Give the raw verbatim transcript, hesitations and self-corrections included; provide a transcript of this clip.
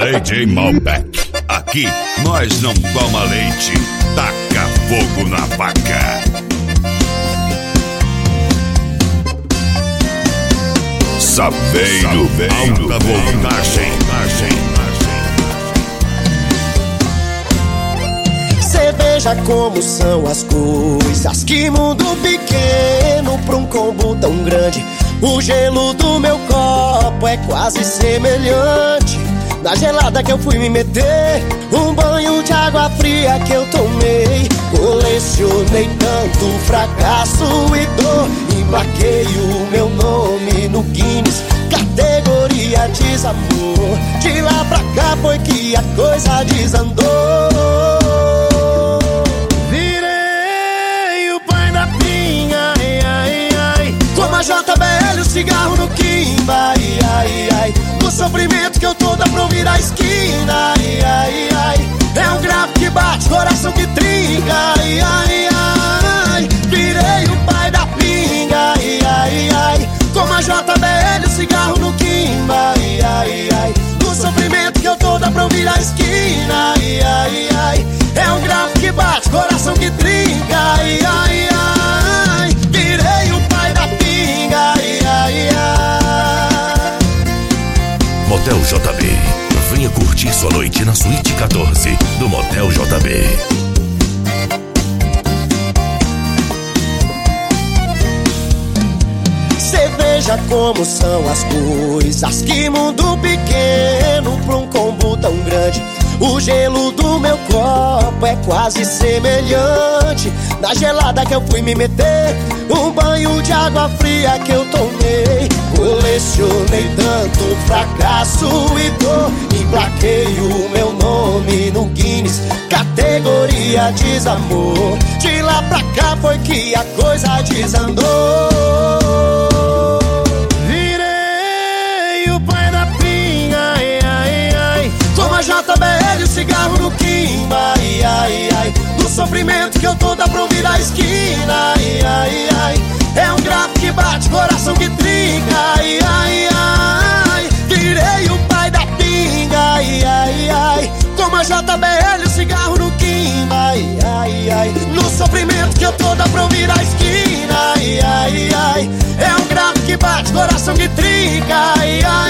D J Malbec. Aqui nós não toma leite, taca fogo na vaca. Saveiro, alta voltagem. Cê veja como são as coisas, que mundo pequeno pra um combo tão grande. O gelo do meu copo é quase semelhante na gelada que eu fui me meter, um banho de água fria que eu tomei. Colecionei tanto fracasso e dor, emplaquei o meu nome no Guinness, categoria desamor. De lá pra cá foi que a coisa desandou. Virei o pai da pinha, ai, ai, ai. Como a J B L, o cigarro no quimba, ai, ai, ai. O sofrimento que eu tô dá pra ouvir a esquina, ai, ai, ai. É um grave que bate, coração que trinca, ai, ai, ai. Virei o pai da pinga, ai, ai, ai. Como a J B L, o cigarro no quimba, ai, ai, ai. O sofrimento que eu tô dá pra ouvir a esquina, ai, ai, ai. É um grave que bate, coração que trinca, ai, ai, ai. Virei o pai da pinga, ai, ai, ai. Motel J B. Venha curtir sua noite na Suíte quatorze do Motel J B. Cê veja como são as coisas, que mundo pequeno pra um combo tão grande. O gelo do meu copo é quase semelhante na gelada que eu fui me meter, um banho de água fria que eu tomei. Colecionei tanto fracasso e dor, emplaquei o meu nome no Guinness, categoria desamor. De lá pra cá foi que a coisa desandou. Virei o pai da pinha, ai, ai, ai. Como a J B L, o cigarro no quimba, ai, ai, ai. Do sofrimento que eu tô dá pra ouvir a esquina, ai, ai, ai. É um grave que bate, coração que trinca, ai, ai, ai. Virei o pai da pinga, ai, ai, ai. Como a J B L, o cigarro no quimba, ai, ai, ai. No sofrimento que eu tô dá pra ouvir a esquina, ai, ai, ai. É um grave que bate, coração que trinca, ai, ai.